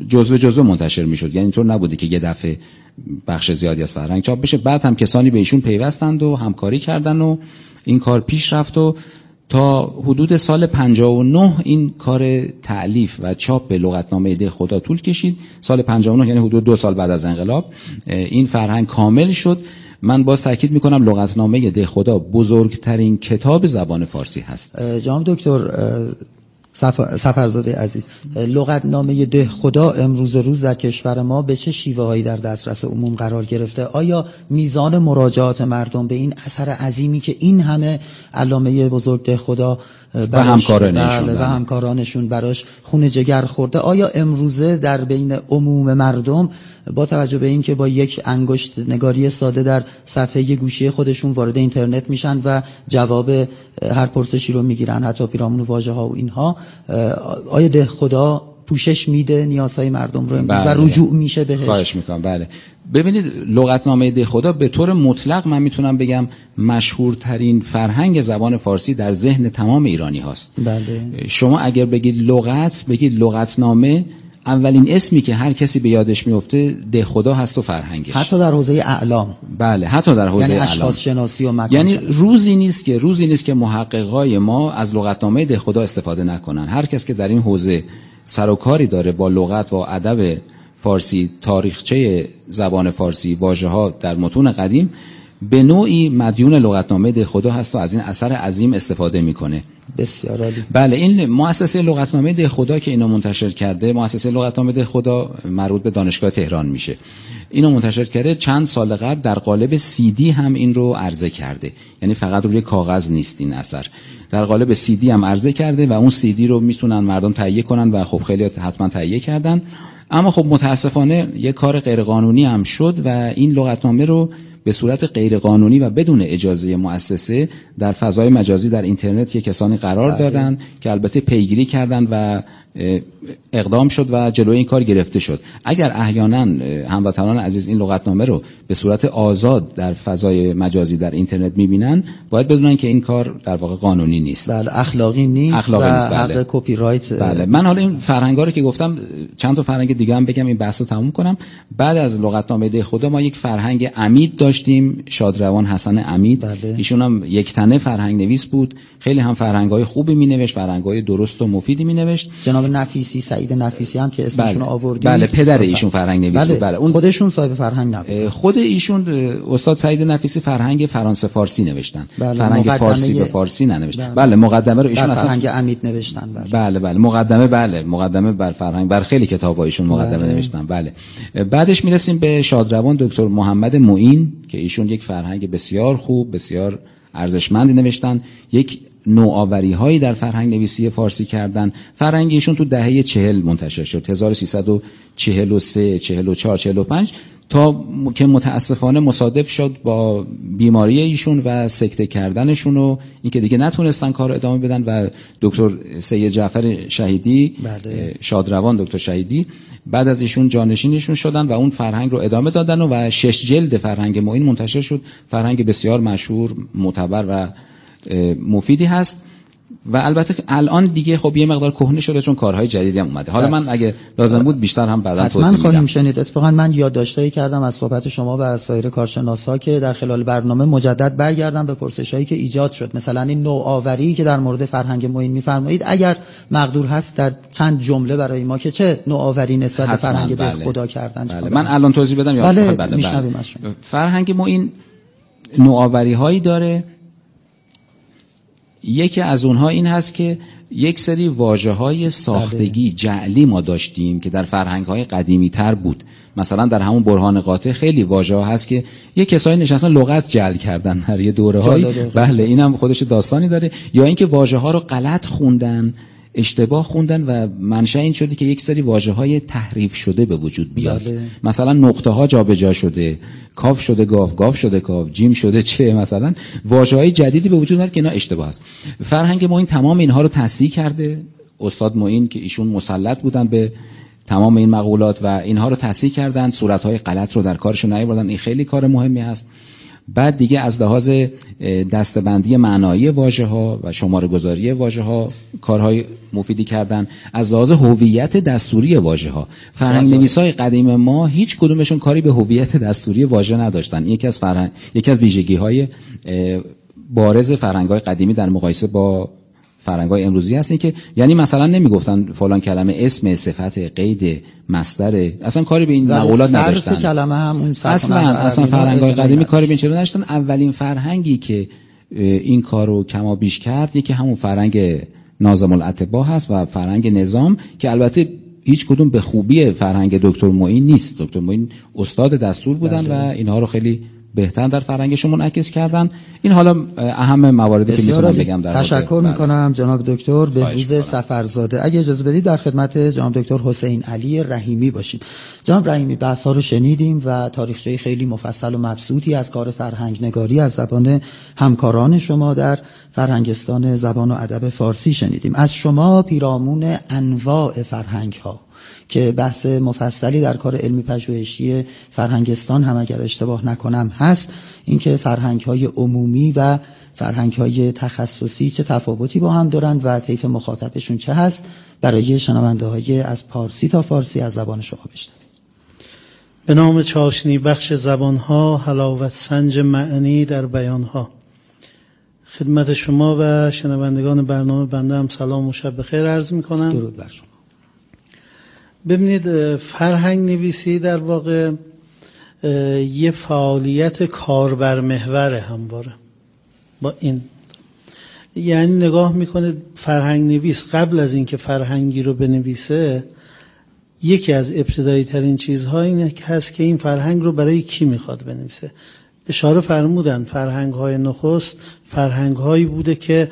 جزوه منتشر میشد، یعنی اینطور نبوده که یه دفعه بخش زیادی از فرهنگ چاپ بشه. بعد هم کسانی به ایشون پیوستند و همکاری کردن و این کار پیش رفت و تا حدود سال 59 این کار تألیف و چاپ به لغتنامه ده خدا طول کشید. سال 59 یعنی حدود 2 سال بعد از انقلاب این فرهنگ کامل شد. من باز تاکید میکنم لغتنامه ده خدا بزرگترین کتاب زبان فارسی هست. جناب دکتر سفرزاده عزیز، لغتنامه ده خدا امروز روز در کشور ما به چه شیوه‌هایی در دسترس عموم قرار گرفته؟ آیا میزان مراجعات مردم به این اثر عظیمی که این همه علامه بزرگ ده خدا و همکارانشون براش خون جگر خورده، آیا امروزه در بین عموم مردم با توجه به این که با یک انگشت نگاری ساده در صفحه گوشی خودشون وارد اینترنت میشن و جواب هر پرسشی رو میگیرن، حتی پیرامون واژه‌ها و اینها، آیا ده خدا پوشش میده نیازهای مردم رو امروز و رجوع میشه بهش؟ خواهش میکنم. بله، ببینید لغتنامه ده خدا به طور مطلق من میتونم بگم مشهورترین فرهنگ زبان فارسی در ذهن تمام ایرانی هاست. بله. شما اگر بگید لغتنامه، اولین اسمی که هر کسی به یادش میفته ده خدا هست و فرهنگش، حتی در حوزه اعلام. بله، حتی در حوزه یعنی اعلام، اشخاص شناسی و مکان یعنی شناسی. روزی نیست که محققای ما از لغتنامه ده خدا استفاده نکنن. هر کس که در این حوزه سر و کاری داره با لغت و ادب فارسی، تاریخچه زبان فارسی، واژه‌ها در متون قدیم، به نوعی مدیون لغتنامه ده خدا هست و از این اثر عظیم استفاده میکنه. بسیار عالی. بله، این مؤسسه لغتنامه ده خدا که اینو منتشر کرده، مؤسسه لغتنامه ده خدا مربوط به دانشگاه تهران میشه، اینو منتشر کرده. چند سال قبل در قالب CD هم این رو عرضه کرده، یعنی فقط روی کاغذ نیست این اثر، در قالب CD هم عرضه کرده و اون CD رو میتونن مردم تهیه کنن و خب خیلی حتما تهیه کردن. اما خب متاسفانه یک کار غیرقانونی هم شد و این لغتنامه رو به صورت غیرقانونی و بدون اجازه مؤسسه در فضای مجازی در اینترنت یک کسانی قرار دادن که البته پیگیری کردن و اقدام شد و جلوی این کار گرفته شد. اگر احیانا هموطنان عزیز این لغتنامه رو به صورت آزاد در فضای مجازی در اینترنت می‌بینن، باید بدونن که این کار در واقع قانونی نیست. بله، اخلاقی نیست و حق کپی رایت. بله، من حالا این فرهنگا رو که گفتم چند تا فرهنگ دیگه هم بگم این بحثو تموم کنم. بعد از لغتنامه ده خدا ما یک فرهنگ عمید داشتیم، شادروان حسن عمید. بله. ایشون هم یک تنه فرهنگ نویس بود، خیلی هم فرهنگ‌های خوبی می‌نوشت، فرهنگ‌های درست و مفیدی می‌نوشت. جناب نفیسی، سعید نفیسی هم که اسمشون آوردیم. بله، پدر ایشون فرهنگ نویس بود. بله، اون خودشون صاحب فرهنگ نبود. خود ایشون استاد سعید نفیسی فرهنگ فرانسه فارسی نوشتن. بله، فرهنگ فارسی به فارسی ننوشتن. بله، مقدمه رو ایشون اصلا فرهنگ عمید نوشتن. بله، مقدمه بر فرهنگ، بر خیلی کتاب‌ها ایشون مقدمه نوشتن. بله. بعدش میرسیم به شادروان دکتر محمد معین که ایشون یک فرهنگ بسیار خوب، بسیار ارزشمندی نوشتن. یک نوآوری‌هایی در فرهنگ نویسی فارسی کردن. فرهنگ ایشون تو دهه 40 منتشر شد، 1343 44 45، تا که متاسفانه مصادف شد با بیماری ایشون و سکته کردنشون و اینکه دیگه نتونستن کار ادامه بدن و دکتر سید جعفر شهیدی، شادروان دکتر شهیدی، بعد از ایشون جانشینشون شدن و اون فرهنگ رو ادامه دادن و 6 جلد فرهنگ معین منتشر شد. فرهنگ بسیار مشهور، معتبر و مفیدی هست و البته الان دیگه خب یه مقدار کهنه شده چون کارهای جدیدی هم اومده. حالا من اگه لازم بود بیشتر هم بعدا توضیح میدم. حتما خواهیم شنید. اتفاقا من یادداشتایی کردم از صحبت شما و از سایر کارشناسا که در خلال برنامه مجدد برگردم به پرسشایی که ایجاد شد. مثلا این نوآوری که در مورد فرهنگ معین میفرمایید، اگر مقدور هست در چند جمله برای ما که چه نوآوری نسبت به فرهنگ ده خدا کردن. بله. من الان توضیح بدم یا بله. فرهنگ معین نوآوری‌هایی داره. یکی از اونها این هست که یک سری واژه‌های ساختگی جعلی ما داشتیم که در فرهنگ‌های قدیمی‌تر بود. مثلا در همون برهان قاطع خیلی واژه‌ها هست که یک کسایی نشستن لغت جعل کردن در یه دوره‌های. بله، اینم خودش داستانی داره. یا اینکه واژه‌ها رو غلط خوندن، اشتباه خوندن و منشأ این شده که یک سری واژه‌های تحریف شده به وجود بیاد. مثلا نقطه‌ها جابجا شده، کاف شده گاف، گاف شده کاف، جیم شده چه، مثلا واژه‌های جدیدی به وجود اومد که اینا اشتباه است. فرهنگ معین تمام اینها رو تصحیح کرده. استاد معین که ایشون مسلط بودن به تمام این مقولات و اینها رو تصحیح کردن، صورت‌های غلط رو در کارشون نیاوردن. این خیلی کار مهمی است. بعد دیگه از لحاظ دسته‌بندی معنایی واژه‌ها و شماره‌گذاری واژه‌ها کارهای مفیدی کردن. از لحاظ هویت دستوری واژه‌ها، فرهنگ نویسای قدیم ما هیچ کدومشون کاری به هویت دستوری واژه نداشتن. یکی از ویژگی‌های بارز فرهنگ‌های قدیمی در مقایسه با فرهنگ‌های امروزی هست این که یعنی مثلا نمیگفتن فلان کلمه اسم، صفت، قید، مصدر، اصلا کاری به این مقولات نداشتن. صرف کلمه هم اون اصلا فرهنگ‌های قدیمی کاری به این چیزا نداشتن. اولین فرهنگی که این کارو کما بیش کرد یکی همون فرهنگ ناظم الاتباع هست و فرهنگ نظام که البته هیچ کدوم به خوبی فرهنگ دکتر معین نیست. دکتر معین استاد دستور بودن و اینها رو خیلی بهتر در فرهنگشون منعکس کردن. این حالا اهم مواردی که میتونم بگم در تشکر میکنم جناب دکتر بهروز سفرزاده. اگه اجازه بدید در خدمت جناب دکتر حسین علی رحیمی باشیم. جناب رحیمی، بحث‌ها رو شنیدیم و تاریخچه خیلی مفصل و مبسوطی از کار فرهنگ نگاری از زبان همکاران شما در فرهنگستان زبان و ادب فارسی شنیدیم. از شما پیرامون انواع فرهنگ‌ها که بحث مفصلی در کار علمی پژوهشی فرهنگستان هم اگر اشتباه نکنم هست، اینکه فرهنگ‌های عمومی و فرهنگ‌های تخصصی چه تفاوتی با هم دارند و طیف مخاطبشون چه هست، برای شنونده‌های از پارسی تا فارسی از زبان شما بشنویم. به نام چاشنی بخش زبان‌ها، حلاوت سنج معنی در بیان‌ها. خدمت شما و شنوندگان برنامه بنده هم سلام و شب بخیر عرض می‌کنم. درود بر شما. ببینید، فرهنگ نویسی در واقع یه فعالیت کاربر محور همواره با این، یعنی نگاه میکنه فرهنگ نویس قبل از اینکه فرهنگی رو بنویسه یکی از ابتدایی ترین چیزها اینه که هست که این فرهنگ رو برای کی میخواد بنویسه. اشاره فرمودن فرهنگ های نخست فرهنگ هایی بوده که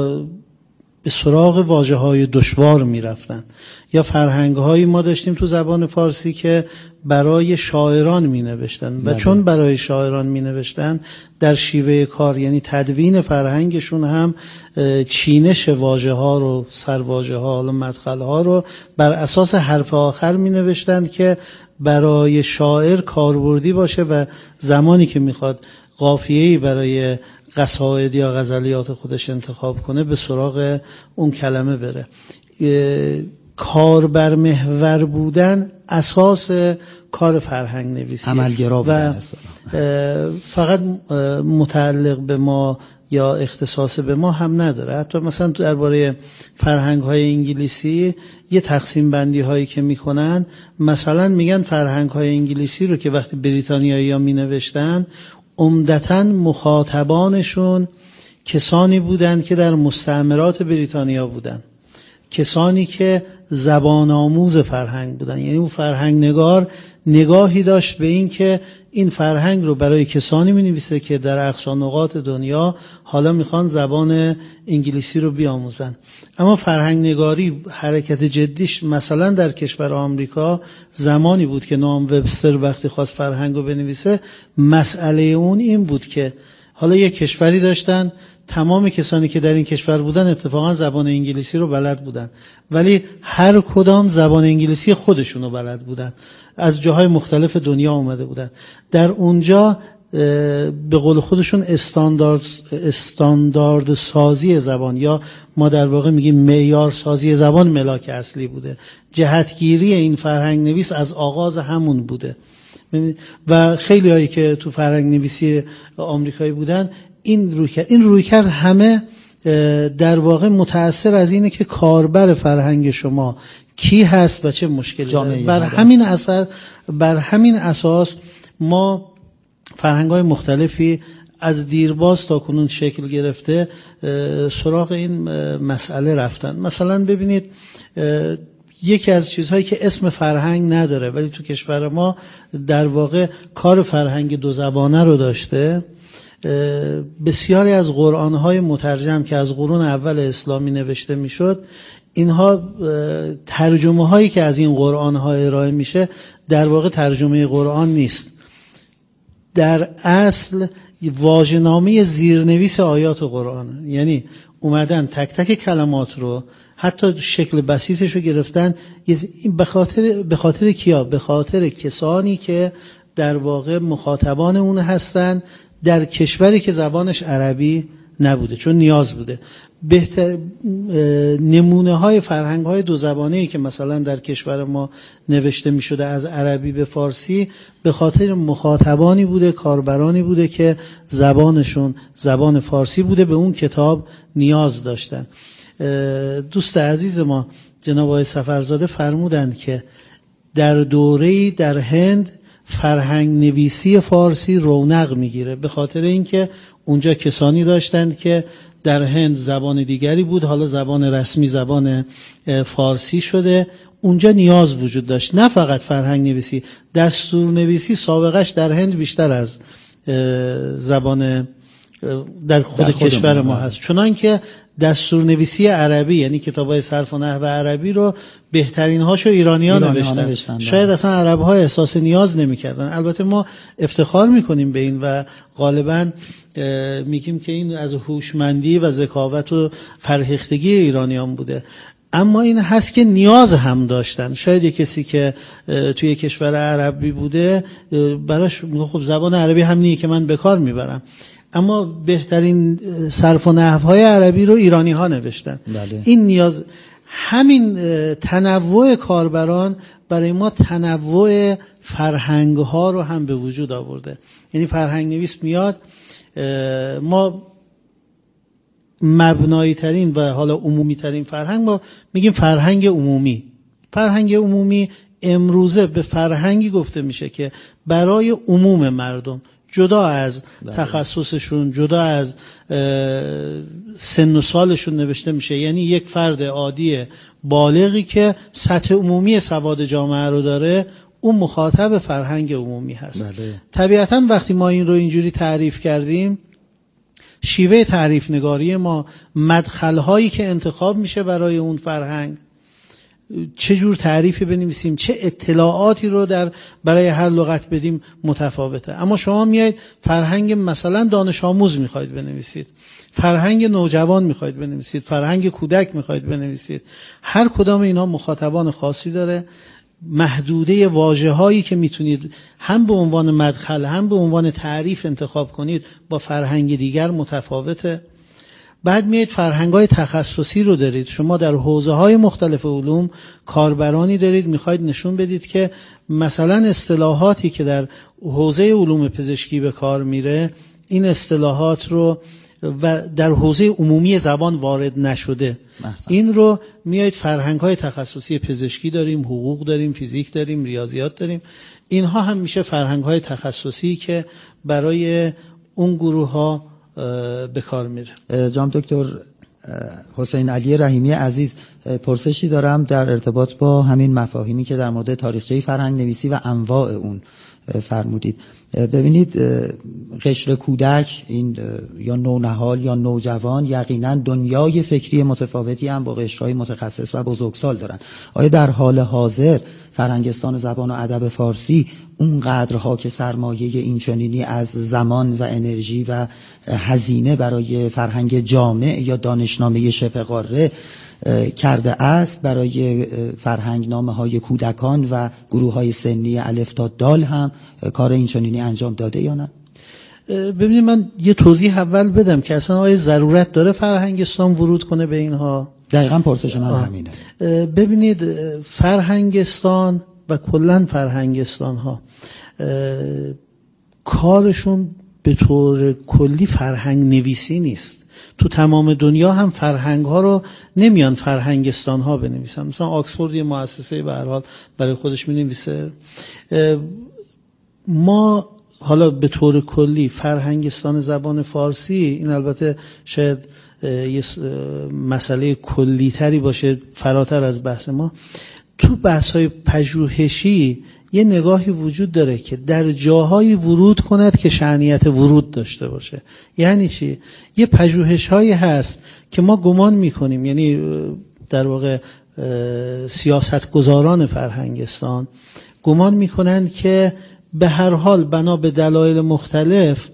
به سراغ واژه های دشوار می رفتن، یا فرهنگ هایی ما داشتیم تو زبان فارسی که برای شاعران می نوشتن و چون برای شاعران می نوشتن در شیوه کار یعنی تدوین فرهنگشون هم چینش واژه ها رو، سرواژه ها و مدخل ها رو بر اساس حرف آخر می نوشتن که برای شاعر کاربردی باشه و زمانی که میخواد قافیه‌ای برای قصاید یا غزلیات خودش انتخاب کنه به سراغ اون کلمه بره. کاربر محور بودن اساس کار فرهنگ نویسی، عملگرا بودن و فقط متعلق به ما یا اختصاص به ما هم نداره. حتی مثلا تو درباره فرهنگ های انگلیسی یه تقسیم بندی هایی که میکنن، مثلا میگن فرهنگ های انگلیسی رو که وقتی بریتانیایی ها می نوشتن عمدتاً مخاطبانشون کسانی بودند که در مستعمرات بریتانیا بودند، کسانی که زبان آموز فرهنگ بودند. یعنی اون فرهنگ نگار نگاهی داشت به این که این فرهنگ رو برای کسانی می‌نویسه که در اقصا نقاط دنیا حالا میخوان زبان انگلیسی رو بیاموزن. اما فرهنگ نگاری حرکت جدیش مثلا در کشور آمریکا زمانی بود که نام وبستر وقتی خواست فرهنگ رو بنویسه، مسئله اون این بود که حالا یک کشوری داشتن، تمام کسانی که در این کشور بودن اتفاقا زبان انگلیسی رو بلد بودن، ولی هر کدام زبان انگلیسی خودشون رو بلد بودن، از جاهای مختلف دنیا اومده بودن. در اونجا به قول خودشون استاندارد سازی زبان، یا ما در واقع میگیم معیار سازی زبان ملاک اصلی بوده. جهتگیری این فرهنگ نویس از آغاز همون بوده. و خیلی هایی که تو فرهنگ نویسی آمریکایی بودن این رویکرد همه در واقع متأثر از اینه که کاربر فرهنگ شما کی هست و چه مشکلی داره. بر همین اساس ما فرهنگ‌های مختلفی از دیرباز تا کنون شکل گرفته سراغ این مسئله رفتن. مثلا ببینید یکی از چیزهایی که اسم فرهنگ نداره ولی تو کشور ما در واقع کار فرهنگ دو زبانه رو داشته، بسیاری از قرآن‌های مترجم که از قرون اول اسلامی نوشته میشد، اینها ترجمه هایی که از این قرآن‌ها ارائه میشه در واقع ترجمه قرآن نیست، در اصل واژه‌نامه زیرنویس آیات قرآن. یعنی اومدن تک تک کلمات رو حتی شکل بسیطش رو گرفتن به خاطر کیا؟ به خاطر کسانی که در واقع مخاطبان اون هستن، در کشوری که زبانش عربی نبوده، چون نیاز بوده. نمونه های فرهنگ های دو زبانه‌ای که مثلا در کشور ما نوشته می شده از عربی به فارسی به خاطر مخاطبانی بوده، کاربرانی بوده که زبانشون زبان فارسی بوده، به اون کتاب نیاز داشتن. دوست عزیز ما جناب آقای سفرزاده فرمودند که در دوره‌ای در هند فرهنگ نویسی فارسی رونق میگیره، به خاطر اینکه اونجا کسانی داشتند که در هند زبان دیگری بود، حالا زبان رسمی زبان فارسی شده، اونجا نیاز وجود داشت. نه فقط فرهنگ نویسی، دستور نویسی سابقش در هند بیشتر از زبان در خود کشور ما هست، چنان که دستور نویسی عربی یعنی کتابای صرف و نحو عربی رو بهترین هاشو ایرانی‌ها نوشتن. شاید اصلا عرب‌ها احساس نیاز نمی‌کردن. البته ما افتخار می‌کنیم به این و غالباً میگیم که این از هوشمندی و ذکاوت و فرهیختگی ایرانیان بوده، اما این هست که نیاز هم داشتن. شاید یک کسی که توی کشور عربی بوده براش خب زبان عربی هم نیه که من به کار میبرم، اما بهترین صرف و نحوهای عربی رو ایرانی ها نوشتن. بله. این نیاز، همین تنوع کاربران برای ما تنوع فرهنگ ها رو هم به وجود آورده. یعنی فرهنگ نویس میاد، ما مبنایی ترین و حالا عمومی ترین فرهنگ ما میگیم فرهنگ عمومی. فرهنگ عمومی امروزه به فرهنگی گفته میشه که برای عموم مردم، جدا از تخصصشون، جدا از سن و سالشون نوشته میشه. یعنی یک فرد عادی بالغی که سطح عمومی سواد جامعه رو داره، اون مخاطب فرهنگ عمومی هست. بله. طبیعتاً وقتی ما این رو اینجوری تعریف کردیم، شیوه تعریف نگاری ما، مدخل‌هایی که انتخاب میشه برای اون فرهنگ، چه جور تعریفی بنویسیم، چه اطلاعاتی رو برای هر لغت بدیم متفاوته. اما شما میایید فرهنگ مثلا دانش آموز میخواید بنویسید، فرهنگ نوجوان میخواید بنویسید، فرهنگ کودک میخواید بنویسید، هر کدام اینا مخاطبان خاصی داره. محدوده واژه‌هایی که میتونید هم به عنوان مدخل هم به عنوان تعریف انتخاب کنید با فرهنگ دیگر متفاوته. بعد میایید فرهنگ‌های تخصصی رو دارید. شما در حوزه‌های مختلف علوم کاربرانی دارید، میخواید نشون بدید که مثلا اصطلاحاتی که در حوزه علوم پزشکی به کار میره، این اصطلاحات رو و در حوزه عمومی زبان وارد نشده. این رو میایید فرهنگ‌های تخصصی پزشکی داریم، حقوق داریم، فیزیک داریم، ریاضیات داریم. اینها هم میشه فرهنگ‌های تخصصی که برای اون گروه‌ها به کار میره. جناب دکتر حسین علی رحیمی عزیز، پرسشی دارم در ارتباط با همین مفاهیمی که در مورد تاریخچه فرهنگ نویسی و انواع اون فرمودید. ببینید، قشر کودک، این یا نونهال یا نوجوان، یقینا دنیای فکری متفاوتی هم با قشرهای متخصص و بزرگسال دارن. آیا در حال حاضر فرهنگستان زبان و ادب فارسی اونقدرها که سرمایه اینچنینی از زمان و انرژی و هزینه برای فرهنگ جامع یا دانشنامه شبه قاره کرده است، برای فرهنگ نامه های کودکان و گروه های سنی الف تا دال هم کار اینچنینی انجام داده یا نه؟ ببینید، من یه توضیح اول بدم که اصلا آیا ضرورت داره فرهنگستان ورود کنه به اینها؟ دقیقاً پرسش من همینه. ببینید، فرهنگستان و کلاً فرهنگستان ها کارشون به طور کلی فرهنگ نویسی نیست. تو تمام دنیا هم فرهنگ ها رو نمیان فرهنگستان ها بنویسن. مثلا آکسفورد یه مؤسسه به هر حال برای خودش مینویسه. ما حالا به طور کلی فرهنگستان زبان فارسی، این البته شاید یه مسئله کلی تری باشه فراتر از بحث ما، تو بحث های پژوهشی یه نگاهی وجود داره که در جاهایی ورود کند که شأنیت ورود داشته باشه. یعنی چی؟ یه پژوهش هایی هست که ما گمان میکنیم، یعنی در واقع سیاستگزاران فرهنگستان گمان میکنن که به هر حال بنا به دلایل مختلف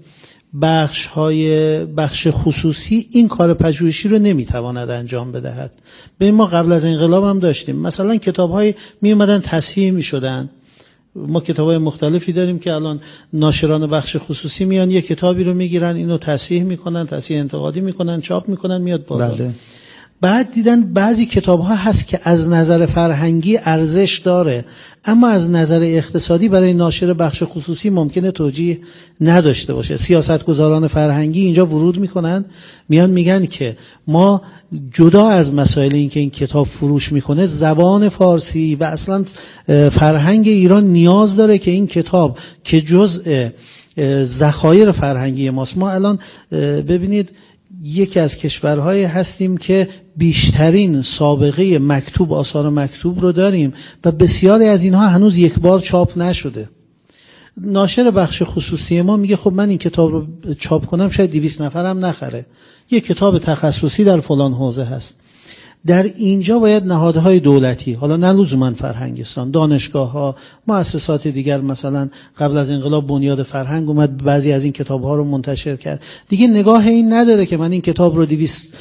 بخش خصوصی این کار پژوهشی رو نمیتواند انجام بدهد. به ما قبل از انقلاب هم داشتیم، مثلا کتاب‌های می اومدن تصحیح می‌شدن ما کتابای مختلفی داریم که الان ناشران بخش خصوصی میان یه کتابی رو میگیرن، اینو تصحیح میکنن، تصحیح انتقادی میکنن، چاپ میکنن، میاد بازار. بله. بعد دیدن بعضی کتاب‌ها هست که از نظر فرهنگی ارزش داره، اما از نظر اقتصادی برای ناشر بخش خصوصی ممکنه توجیه نداشته باشه. سیاستگزاران فرهنگی اینجا ورود میکنن، میان میگن که ما جدا از مسائل این که این کتاب فروش میکنه، زبان فارسی و اصلا فرهنگ ایران نیاز داره که این کتاب که جزء ذخایر فرهنگی ماست. ما الان ببینید یکی از کشورهای هستیم که بیشترین سابقه مکتوب، آثار مکتوب رو داریم و بسیاری از اینها هنوز یک بار چاپ نشده. ناشر بخش خصوصی ما میگه خب من این کتاب رو چاپ کنم شاید 200 نفرم نخره، یک کتاب تخصصی در فلان حوزه هست. در اینجا باید نهادهای دولتی، حالا نه لزوما فرهنگستان، دانشگاه‌ها، مؤسسات دیگر، مثلا قبل از انقلاب بنیاد فرهنگ اومد بعضی از این کتاب‌ها رو منتشر کرد، دیگه نگاه این نداره که من این کتاب رو 200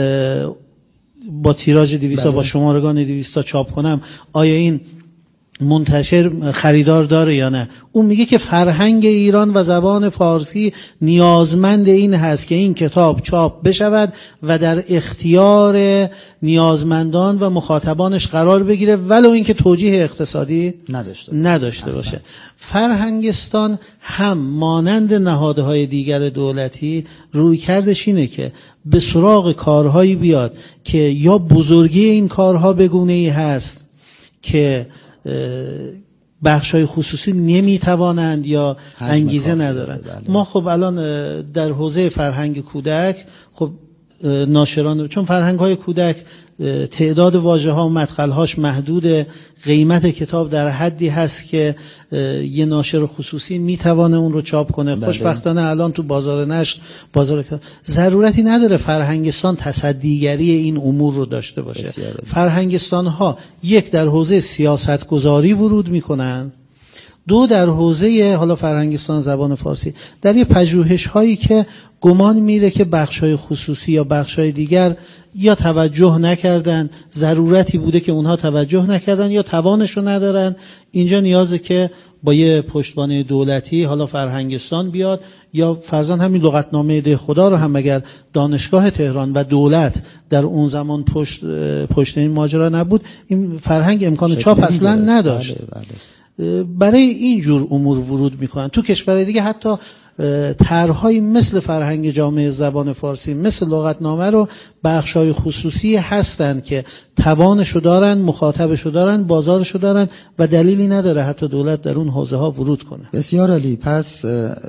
با تیراژ 200 با شمارگان 200 تا چاپ کنم، آیا این منتشر خریدار داره یا نه. اون میگه که فرهنگ ایران و زبان فارسی نیازمند این هست که این کتاب چاپ بشود و در اختیار نیازمندان و مخاطبانش قرار بگیره، ولو اینکه توجیه اقتصادی نداشته باشه. فرهنگستان هم مانند نهادهای دیگر دولتی روی کردش اینه که به سراغ کارهایی بیاد که یا بزرگی این کارها به گونه‌ای هست که بخشای خصوصی نمیتوانند یا انگیزه ندارند. ما خب الان در حوزه فرهنگ کودک خب ناشران، چون فرهنگ های کودک تعداد واژه ها و مدخل هاش محدوده، قیمت کتاب در حدی هست که یه ناشر خصوصی میتوانه اون رو چاپ کنه. خوشبختانه الان تو بازار نشر، بازار کتاب ضرورتی نداره فرهنگستان تصدیگری این امور رو داشته باشه. فرهنگستان ها یک در حوزه سیاست گذاری ورود میکنن، دو در حوزه حالا فرهنگستان زبان فارسی در یه پژوهش هایی که گمان میره که بخشای خصوصی یا بخشای دیگر یا توجه نکردن، ضرورتی بوده که اونها توجه نکردن یا توانشو ندارن. اینجا نیازه که با یه پشتوانه دولتی، حالا فرهنگستان بیاد یا فرضاً همین لغتنامه ده خدا رو هم اگر دانشگاه تهران و دولت در اون زمان پشت این ماجرا نبود، این فرهنگ امکان چاپ اصلا نداشت. برای این جور امور ورود میکنن. تو کشورهای دیگه حتی طرح‌های مثل فرهنگ جامعه زبان فارسی، مثل لغتنامه رو بخش‌های خصوصی هستند که توانشو دارن، مخاطبشو دارن، بازارشو دارن و دلیلی نداره حتی دولت در اون حوزه‌ها ورود کنه. بسیار عالی. پس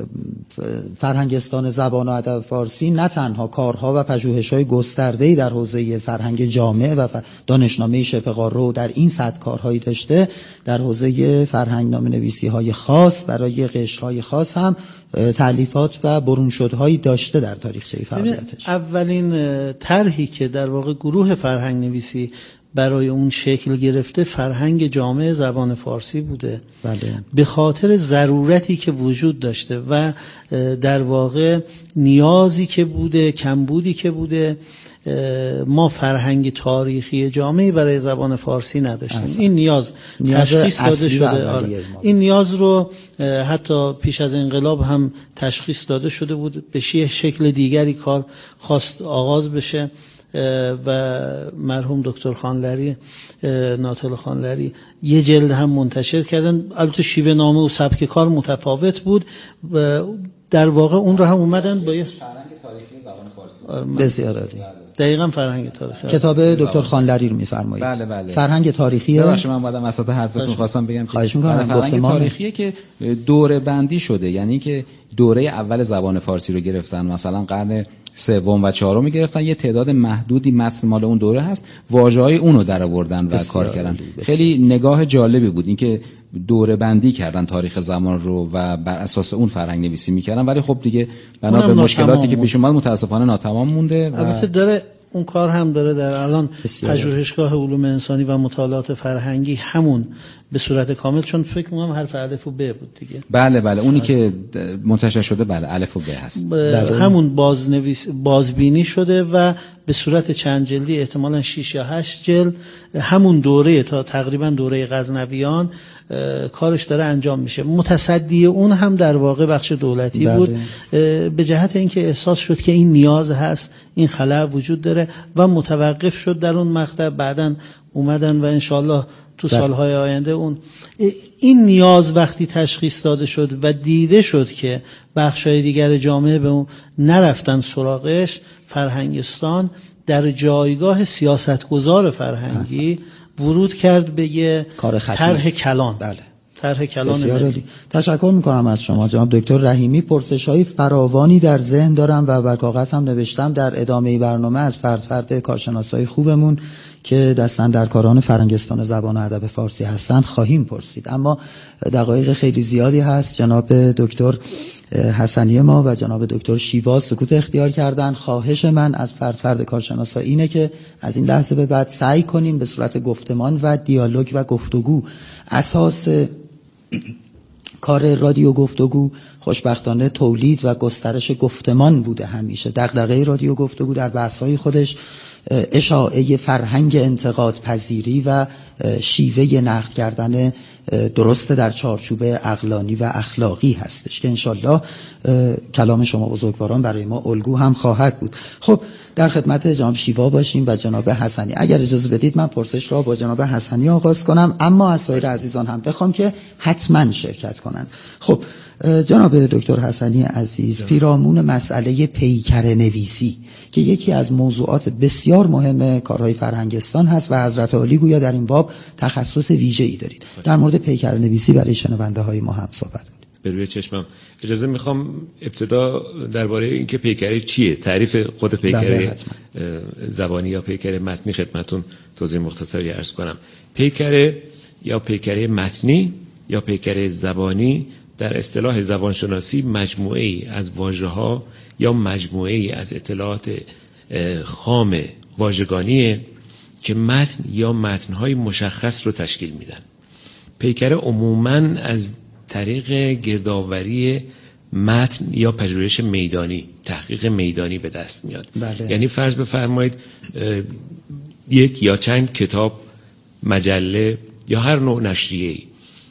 فرهنگستان زبان و ادب فارسی نه تنها کارها و پژوهش‌های گسترده‌ای در حوزه فرهنگ جامعه و دانشنامه شبه قاره در این سطح کارهایی داشته، در حوزه فرهنگ نامه‌نویسی‌های خاص برای قشرهای خاص هم تألیفات و برونشدهایی داشته در تاریخچه فعالیتش. اولین طرحی که در واقع گروه فرهنگ نویسی برای اون شکل گرفته فرهنگ جامعه زبان فارسی بوده. بله. به خاطر ضرورتی که وجود داشته و در واقع نیازی که بوده، کمبودی که بوده، ما فرهنگ تاریخی جامعی برای زبان فارسی نداشتیم. این نیاز تشخیص داده شده. این نیاز رو حتی پیش از انقلاب هم تشخیص داده شده بود، به شکل دیگری کار خواست آغاز بشه و مرحوم دکتر خانلری، ناطق خانلری یه جلد هم منتشر کردن. البته شیوه نامه و سبک کار متفاوت بود و در واقع اون رو هم اومدن با یه فرهنگ تاریخی زبان فارسی. بسیار عالی. دقیقاً فرهنگ تاریخی. کتاب دکتر خانلری رو می‌فرمایید. بله بله. فرهنگ تاریخی. ببخشید من بعدم وسط حرفتون خواستم بگم که فرهنگ تاریخیه که دوره بندی شده، یعنی که دوره اول زبان فارسی رو گرفتن، مثلا قرن سوم و چهارم گرفتن، یه تعداد محدودی متن مال اون دوره هست، واژه‌های اون رو درآوردن و کار کردن. خیلی نگاه جالبی بود اینکه دوره بندی کردن تاریخ زمان رو و بر اساس اون فرهنگ نویسی میکردن، ولی خب دیگه بنا به مشکلاتی که پیش اومد متاسفانه ناتمام مونده. البته داره اون کار هم داره در الان پژوهشگاه علوم انسانی و مطالعات فرهنگی همون به صورت کامل، چون فکر می‌کنم حرف الف و ب بود دیگه. بله اونی که منتشر شده بله الف و ب هست. همون بازبینی شده و به صورت چند جلدی، احتمالاً 6 یا 8 جلد، همون دوره تا تقریبا دوره غزنویان کارش داره انجام میشه. متصدی اون هم در واقع بخش دولتی بود، به جهت اینکه احساس شد که این نیاز هست، این خلأ وجود داره و متوقف شد در اون مقطع. بعداً اومدن و انشالله تو سالهای آینده این نیاز وقتی تشخیص داده شد و دیده شد که بخشای دیگر جامعه به اون نرفتن سراغش، فرهنگستان در جایگاه سیاستگزار فرهنگی ورود کرد به یه طرح کلان. طرح کلان. بسیار عالی. تشکر میکنم از شما جناب دکتر رحیمی. پرسش‌های فراوانی در ذهن دارم و بر کاغذ هم نوشتم. در ادامه برنامه از فرد کارشناسای خوبمون که دستاندرکاران فرهنگستان زبان و ادب فارسی هستند خواهیم پرسید، اما دقایق خیلی زیادی هست. جناب دکتر حسنی ما و جناب دکتر شیوا سکوت اختیار کردن. خواهش من از فرد کارشناسا اینه که از این لحظه به بعد سعی کنیم به صورت گفتمان و دیالوگ و گفتگو. اساس کار رادیو گفتگو خوشبختانه تولید و گسترش گفتمان بوده. همیشه دغدغه رادیو گفتگو در بحث‌های خودش اشاعه فرهنگ انتقاد پذیری و شیوه نقد کردن درست در چارچوب عقلانی و اخلاقی هستش که انشالله کلام شما بزرگواران برای ما الگو هم خواهد بود. خب در خدمت جناب شیوا باشیم و جناب حسنی. اگر اجازه بدید من پرسش را با جناب حسنی آغاز کنم، اما از سایر عزیزان هم بخوام که حتما شرکت کنن. خب جناب دکتر حسنی عزیز، پیرامون مسئله پیکر نویسی که یکی از موضوعات بسیار مهم کارهای فرهنگستان هست و حضرت عالی گویا در این باب تخصص ویژه‌ای دارید، در مورد پیکر نویسی برای شنونده های ما هم صحبت کنید. به روی چشمم. اجازه میخوام ابتدا درباره اینکه پیکره چیه، تعریف خود پیکره زبانی یا پیکره متنی خدمتون توضیح مختصری عرض کنم. پیکره یا پیکره متنی یا پیکره زبانی در اصطلاح زبانشناسی مجموعه‌ای از واژه‌ها یا مجموعه‌ای از اطلاعات خام واژگانیه که متن یا متن‌های مشخص رو تشکیل میدن. پیکره عموماً از طریق گردآوری متن یا پژوهش میدانی، تحقیق میدانی به دست میاد. یعنی فرض بفرمایید یک یا چند کتاب، مجله یا هر نوع نشریه‌ای،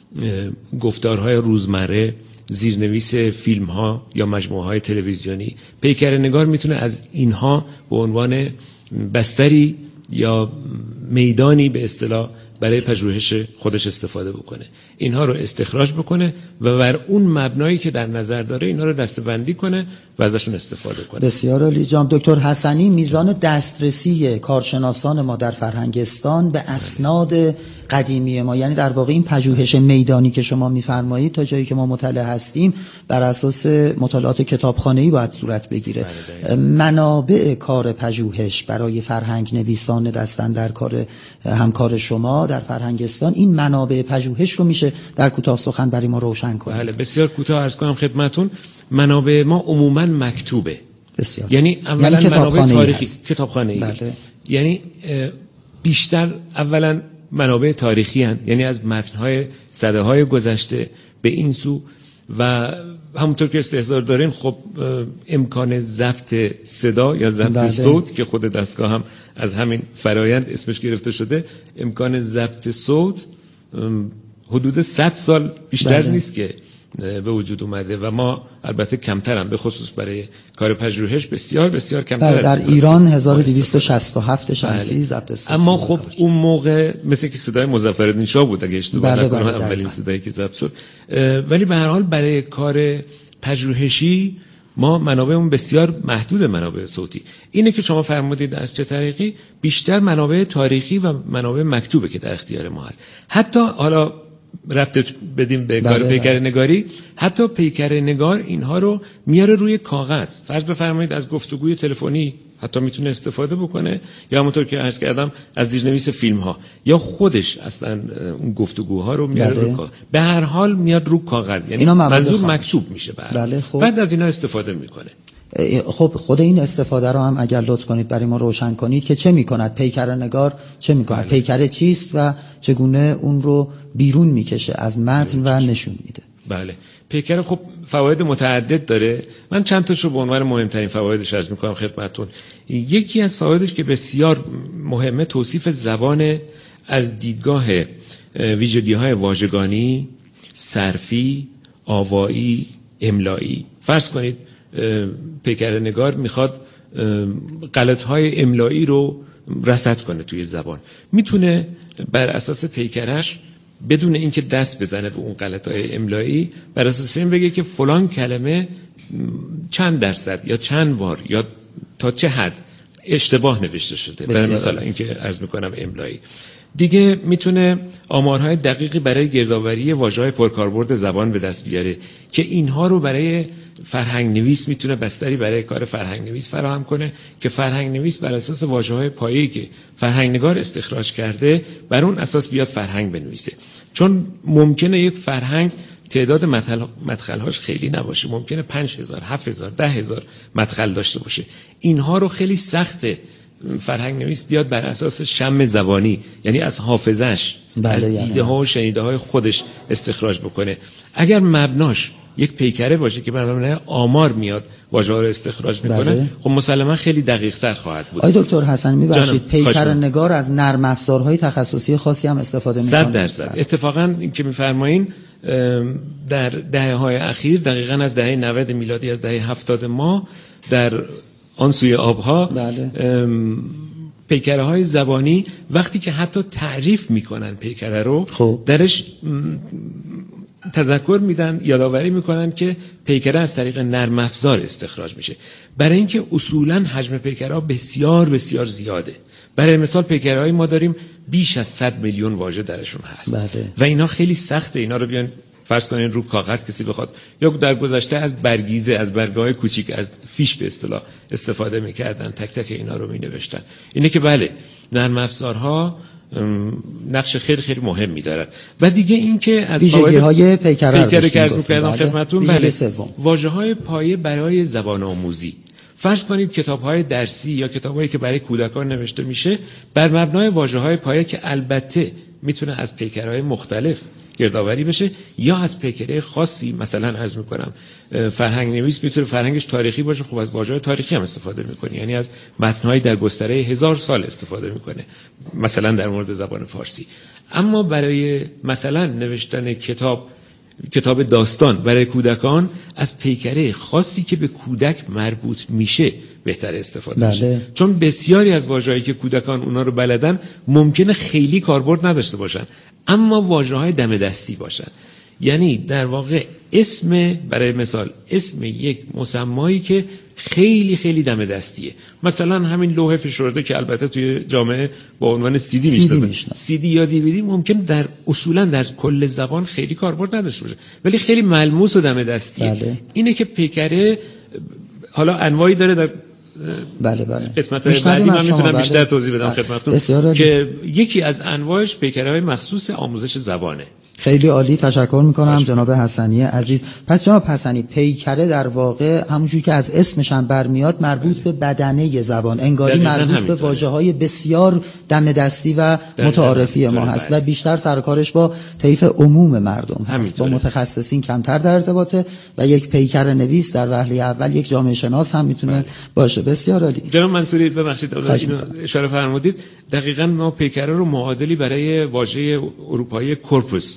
گفتارهای روزمره، زیرنویس فیلم‌ها یا مجموعه‌های تلویزیونی، پیکره نگار میتونه از اینها به عنوان بستری یا میدانی به اصطلاح برای پژوهش خودش استفاده بکنه، اینها رو استخراج بکنه و بر اون مبنایی که در نظر داره اینها رو دسته‌بندی کنه و ازشون استفاده کنه. بسیار عالی. جناب دکتر حسنی، میزان دسترسی کارشناسان ما در فرهنگستان به اسناد قدیمی ما، یعنی در واقع این پژوهش میدانی که شما میفرمایید، تا جایی که ما مطلع هستیم بر اساس مطالعات کتابخانه‌ای باید صورت بگیره. منابع کار پژوهش برای فرهنگ نویسان دستاندرکار همکار شما در فرهنگستان، این منابع پژوهش رو میشه در کوتاه سخن برای ما روشن کنید؟ بله، بسیار کوتاه عرض کنم خدمتون. منابع ما عموماً مکتوبه. بسیار. یعنی اولا منابع تاریخی، کتابخانه‌ای. بله. یعنی بیشتر اولا منابع تاریخی هستند، یعنی از متن‌های سده‌های گذشته به این سو، و همونطور که استحضار دارین خب امکان ضبط صدا یا ضبط صوت که خود دستگاه هم از همین فرایند اسمش گرفته شده، امکان ضبط صوت حدود 100 سال بیشتر نیست که به وجود اومده و ما البته کمتر هم به خصوص برای کار پژوهش بسیار بسیار کمتر در ایران 1267 شمسی ضبط صوت. اما خب اون موقع مثل که صدای مظفرالدین شاه بود اگه اشتباه نکنم، اولین صدایی که ضبط شد. ولی به هر حال برای کار پژوهشی ما منابعمون بسیار محدود، منابع صوتی. اینه که شما فرمودید از چه طریقی، بیشتر منابع تاریخی و منابع مکتوبه که در اختیار ما هست. حتی حالا ربط بدیم به کار پیکر نگاری، حتی پیکر نگار اینها رو میاره روی کاغذ. فرض بفرمایید از گفتگوی تلفنی حتی میتونه استفاده بکنه، یا همونطور که عرض کردم از زیرنویس فیلم ها، یا خودش اصلا اون گفتگوها رو میاره روی کاغذ. به هر حال میاد رو کاغذ، یعنی منظور مکتوب میشه. بعد از اینا استفاده میکنه. خب خود این استفاده رو هم اگر لطف کنید برای ما روشن کنید که چه میکند پیکر نگار، چه میکند پیکره چیست و چگونه اون رو بیرون میکشه از متن و نشون میده. بله، پیکر خب فواید متعدد داره. من چند تاشو به عنوان مهمترین فوایدش عرض میکنم خدمتتون. یکی از فوایدش که بسیار مهمه توصیف زبان از دیدگاه ویژگی‌های واژگانی، صرفی، آوایی، املایی. فرض کنید پیکر نگار میخواد غلط‌های املایی رو رصد کنه توی زبان، میتونه بر اساس پیکرش بدون اینکه دست بزنه به اون غلط‌های املایی بر اساس این بگه که فلان کلمه چند درصد یا چند بار یا تا چه حد اشتباه نوشته شده. برای مثلا اینکه عرض میکنم املایی. دیگه میتونه آمارهای دقیقی برای گردآوری واژه‌های پرکاربرد زبان به دست بیاره که اینها رو برای فرهنگ نویس میتونه بستری برای کار فرهنگ نویس فراهم کنه که فرهنگ نویس بر اساس واژه‌های پایه‌ای که فرهنگ نگار استخراج کرده بر اون اساس بیاد فرهنگ بنویسه. چون ممکنه یک فرهنگ تعداد مدخل‌هاش خیلی نباشه، ممکنه 5000 7000 10000 مدخل داشته باشه. اینها رو خیلی سخته فرهنگ نویس بیاد بر اساس شم زبانی، یعنی از حافظش، از دیده ها و شنیده های خودش استخراج بکنه. اگر مبناش یک پیکره باشه که مبنای آمار میاد واژه ها رو استخراج میکنه، خب مسلما خیلی دقیق تر خواهد بود. آقای دکتر حسنی میبخشید، پیکر نگار از نرم افزارهای تخصصی خاصی هم استفاده میکنه؟ 100%. اتفاقا این که میفرمایین در دهه‌های اخیر، دقیقاً از دهه 90 میلادی، از دهه 70 ما، در آن سوی آبها پیکره های زبانی وقتی که حتی تعریف میکنن پیکره رو درش تذکر میدن، یادآوری میکنن که پیکره از طریق نرم افزار استخراج میشه، برای اینکه اصولا حجم پیکره ها بسیار بسیار زیاده. برای مثال پیکره های ما داریم بیش از 100 میلیون واژه درشون هست. و اینا خیلی سخته اینا رو بیان فرض کنین رو کاغذ کسی بخواد، یا در گذشته از برگیزه، از برگه‌های کوچیک، از فیش به اصطلاح استفاده می‌کردن، تک تک اینا رو می‌نوشتن. اینه که بله، نرم افزارها نقش خیلی خیلی مهمی دارن. و دیگه این که از ویژگی‌های پیکره که عرض کردم خدمتتون، بله، واژه‌های پایه برای زبان آموزی. فرض کنید کتاب‌های درسی یا کتاب‌هایی که برای کودکان نوشته میشه بر مبنای واژه‌های پایه که البته میتونه از پیکرهای مختلف گردآوری بشه یا از پیکره خاصی، مثلا عرض میکنم فرهنگ نویس میتونه فرهنگش تاریخی باشه، خب از واژه‌های تاریخی هم استفاده میکنه، یعنی از متن‌های در گستره 1000 سال استفاده میکنه، مثلا در مورد زبان فارسی. اما برای مثلا نوشتن کتاب داستان برای کودکان از پیکره خاصی که به کودک مربوط میشه بهتر استفاده بشه، چون بسیاری از واژه‌هایی که کودکان اونا رو بلدن ممکنه خیلی کاربرد نداشته باشن، اما واژه‌های دم دستی باشن. یعنی در واقع برای مثال اسم یک مسمایی که خیلی خیلی دم دستیه، مثلا همین لوح فشرده که البته توی جامعه با عنوان CD میشناسن، CD یا DVD، ممکن در اصولا در کل زبان خیلی کاربرد نداشته باشه ولی خیلی ملموس و دم دستیه. اینه که پیکره حالا انواعی داره، در قسمت بعدی من میتونم بیشتر توضیح بدم خدمتتون که یکی از انواعش پیکره‌های مخصوص آموزش زبانه. خیلی عالی، تشکر میکنم جناب حسنی عزیز. پس جناب حسنی، پیکره در واقع همونجوری که از اسمش هم برمیاد مربوط به بدنه زبان، انگاری مربوط به واژه‌های بسیار دم دستی و متعارفی ما هست و بیشتر سرکارش با طیف عموم مردم هست، با متخصصین کمتر در ارتباطه و یک پیکر نویس در وهله اول یک جامعه شناس هم میتونه باشه. بسیار عالی. جناب منصوری ببخشید اینو اشاره فرمودید، دقیقاً ما پیکره رو معادلی برای واژه اروپایی کورپوس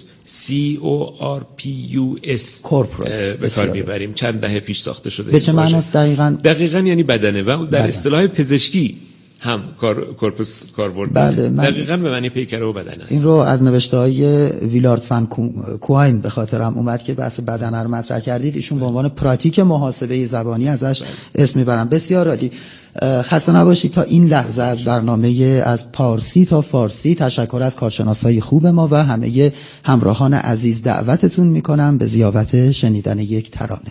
CORPUS به کار میبریم، چند دهه پیش ساخته شده. به چه معنی است دقیقاً؟ دقیقاً یعنی بدنه و در اصطلاح پزشکی هم کورپوس کاربرد دقیقاً به معنی پیکره و بدن است. این رو از نوشته‌های ویلارد فن کوهاین به خاطرم اومد که بحث بدن رو مطرح کردید، ایشون به عنوان پراتیک محاسبه زبانی ازش اسم میبرم. بسیار عالی. خسته نباشید. تا این لحظه از برنامه از پارسی تا فارسی تشکر از کارشناسای خوب ما و همه همراهان عزیز دعوتتون میکنم به ضیافت شنیدن یک ترانه.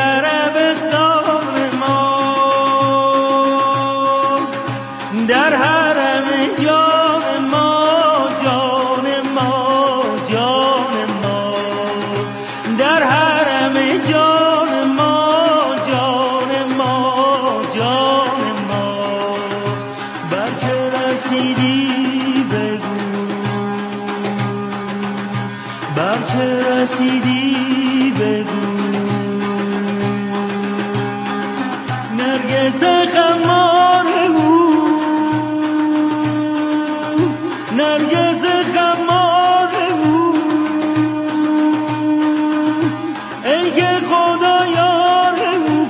در باعث غم